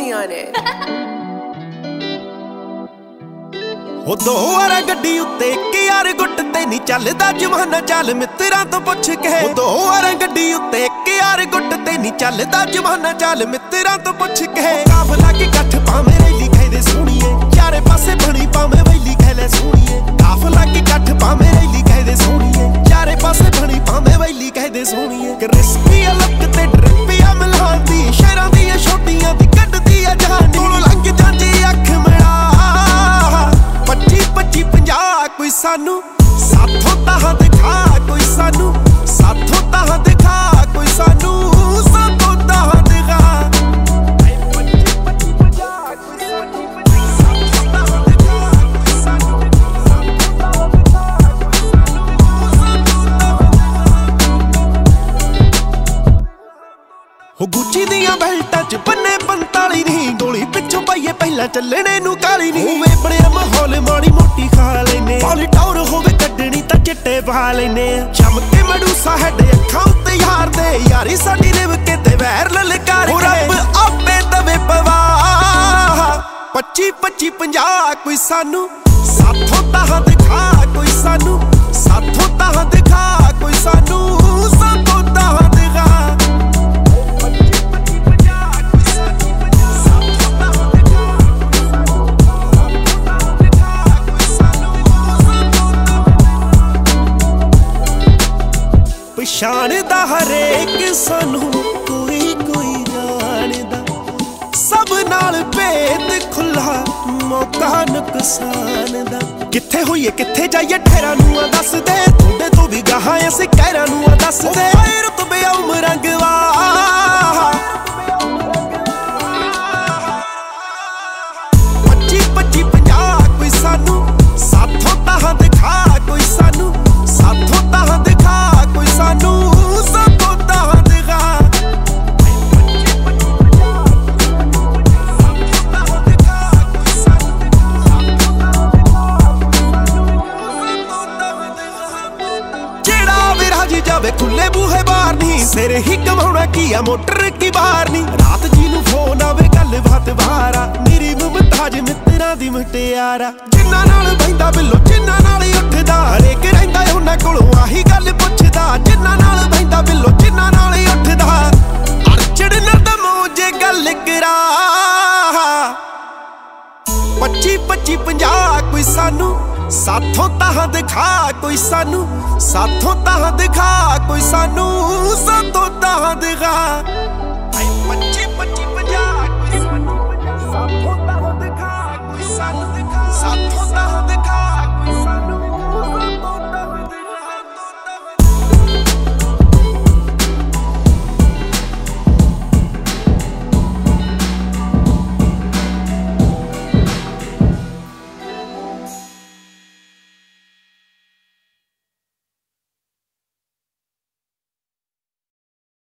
Mosey on it. ਉਹ ਦੋ ਵਾਰ ਗੱਡੀ ਉੱਤੇ ਇੱਕ ਯਾਰ ਗੁੱਟ ਤੇ ਨਹੀਂ ਚੱਲਦਾ ਜਮਾਨਾ, ਚੱਲ ਮਿੱਤਰਾਂ ਤੋਂ ਪੁੱਛ ਕੇ। ਉਹ ਦੋ ਵਾਰ ਗੱਡੀ ਉੱਤੇ ਇੱਕ ਯਾਰ ਗੁੱਟ ਤੇ ਨਹੀਂ ਚੱਲਦਾ ਜਮਾਨਾ, ਚੱਲ ਮਿੱਤਰਾਂ ਤੋਂ ਪੁੱਛ ਕੇ। ਕਾਫਲਾ ਕੇ ਇਕੱਠ ਪਾਵੇਂ ਰੈਲੀ ਕਹਿੰਦੇ ਸੋਹਣੀਏ, ਚਾਰੇ ਪਾਸੇ ਬਣੀ ਪਾਵੇਂ ਵੈਲੀ ਕਹਿਲੇ ਸੋਹਣੀਏ। ਕਾਫਲਾ ਕੇ ਇਕੱਠ ਪਾਵੇਂ ਰੈਲੀ ਕਹਿੰਦੇ ਸੋਹਣੀਏ, ਚਾਰੇ ਪਾਸੇ ਬਣੀ ਪਾਵੇਂ ਵੈਲੀ ਕਹਿੰਦੇ ਸੋਹਣੀਏ। ਕ੍ਰਿਸਪੀ ਅਲੱਗ ਤੇ ਡ੍ਰਿਪੀਆ ਮਲਹਾਂਦੀ, ਸ਼ਹਿਰਾਂ ਦੀਆਂ ਛੋਟੀਆਂ ਦੀ ਕੱਢਦੀ ਆ ਜਹਾਨੀ। ਕੋਲੋਂ ਲੰਘ ਜਾਂਦੀ ਅੱਖ ਮਿਲਾ 25 50 ਕੋਈ ਸਾਨੂੰ ਸਾਥੋਂ ਤਾਂ ਦਿਖਾ, ਕੋਈ ਸਾਨੂੰ ਸਾਥੋਂ ਤਾਂ ਦਿਖਾ, ਕੋਈ ਸਾਨੂੰ ਸਾਥੋਂ ਤਾਂ ਦਿਖਾ। 25 50 ਕੋਈ ਸਾਥੋਂ ਤਾਂ ਦਿਖਾ, ਕੋਈ ਸਾਨੂੰ ਸਾਥੋਂ ਤਾਂ ਦਿਖਾ। ਹੋ ਗੁੱਚੀ ਦੀਆਂ ਬੈਲਟਾਂ ਚ ਬੰਨੇ 45 ਨਹੀਂ, ਗੋਲੀ ਪਿੱਛੋਂ ਪਾਈਏ ਪਹਿਲਾਂ ਚੱਲਣੇ ਨੂੰ ਕਾਲੀ ਨਹੀਂ। ਹੋਵੇ ਬਣਿਆ ਮਾਹੌਲ ਮਾੜੀ ਮੋਟੀ ਖਾ ਲੈਨੇ, ਪਾਲੀ ਟੌਰ ਹੋਵੇ ਕੱਢਣੀ ਤਾਂ ਚਿੱਟੇ ਪਾ ਲੈਨੇ। ਚਮਕੇ ਮੜੂਸਾ ਹੈਡ ਅੱਖਾਂ ਉੱਤੇ ਯਾਰ ਦੇ, ਯਾਰੀ ਸਾਡੀ ਨਿਭ ਕੇ ਤੇ ਵੈਰ ਲਲਕਾਰ ਕੇ। ਰੱਬ ਆਪੇ ਦਵੇ ਪਵਾਹ 25 25 50 ਕੋਈ ਸਾਨੂੰ ਸਾਥੋਂ ਤਾਂ ਦਿਖਾ, ਕੋਈ ਸਾਨੂੰ ਸਾਥੋਂ ਤਾਂ ਦਿਖਾ, ਕੋਈ ਸਾਨੂੰ ਸਾਥੋਂ ਤਾਂ ਦਿਖਾ। ਪਛਾਣਦਾ ਹਰੇਕ ਸਾਨੂੰ, ਕੋਈ ਕੋਈ ਜਾਣਦਾ, ਸਭ ਨਾਲ ਭੇਦ ਖੁੱਲਾ ਮੌਕਾ ਨੁਕਸਾਨ ਦਾ। ਕਿੱਥੇ ਹੋਈਏ ਕਿੱਥੇ ਜਾਈਏ ਠਹਿਰਾਂ ਨੂੰ ਆ ਦੱਸ ਦੇ, ਤੁਹਾਡੇ ਤੋਂ ਵੀ ਗਾਹਾਂ ਅਸੀਂ ਕਹਿਰਾਂ ਨੂੰ ਆ ਦੱਸ ਦੇ। ਰੁਤਬੇ ਉਮਰਾਂ ਗਵਾ 25 25 50 ਕੋਈ ਸਾਨੂੰ ਸਾਥੋਂ ਤਾਂ ਦਿਖਾ, ਕੋਈ ਸਾਨੂੰ ਸਾਥੋਂ ਤਾਂ ਦਿਖਾ, ਕੋਈ ਸਾਨੂੰ ਸਾਥੋਂ ਤਾਂ ਦਿਖਾ। ਜਿਹੜਾ ਵੀ ਰਾਜੀ ਜਾਵੇ ਖੁੱਲੇ ਬੂਹੇ ਬਾਹਰ ਨਹੀਂ, ਸਿਰ ਹੀ ਕਮਾਉਣਾ ਕੀ ਆ ਮੋਟਰ ਕੀ ਬਾਹਰ ਨਹੀਂ। ਰਾਤ ਜੀ ਨੂੰ ਫੋਨ ਆਵੇ ਗੱਲ ਬਾਤ ਬਾਰਾ, ਮੇਰੀ ਮੁਮਤਾਜ ਮਿੱਤਰਾਂ ਦੀ ਮੁਟਿਆਰਾ। ਜਿੰਨਾਂ ਨਾਲ ਬਹਿੰਦਾ ਬਿੱਲੋ ਜਿੰਨਾਂ ਨਾਲ ਹੀ ਉੱਠਦਾ, ਹਰੇਕ ਰਹਿੰਦਾ ਉਹਨਾਂ ਕੋਲੋਂ ਆਹੀ ਗੱਲ ਪੁੱਛਦਾ। ਜਿੰਨਾਂ ਨਾਲ ਬਹਿੰਦਾ ਬਿੱਲੋ ਜਿੰਨਾਂ ਨਾਲ ਹੀ ਉੱਠਦਾ, ਅੜਚੜ ਨਰਦਮੋ ਜੇ ਗੱਲ ਕਰਾ 25 25 50 ਕੋਈ ਸਾਨੂੰ ਸਾਥੋਂ ਤਾਂ ਦਿਖਾ, ਕੋਈ ਸਾਨੂੰ ਸਾਥੋਂ ਤਾਂ ਦਿਖਾ, ਕੋਈ ਸਾਨੂੰ ਸਾਥੋਂ ਤਾਂ ਦਿਖਾ।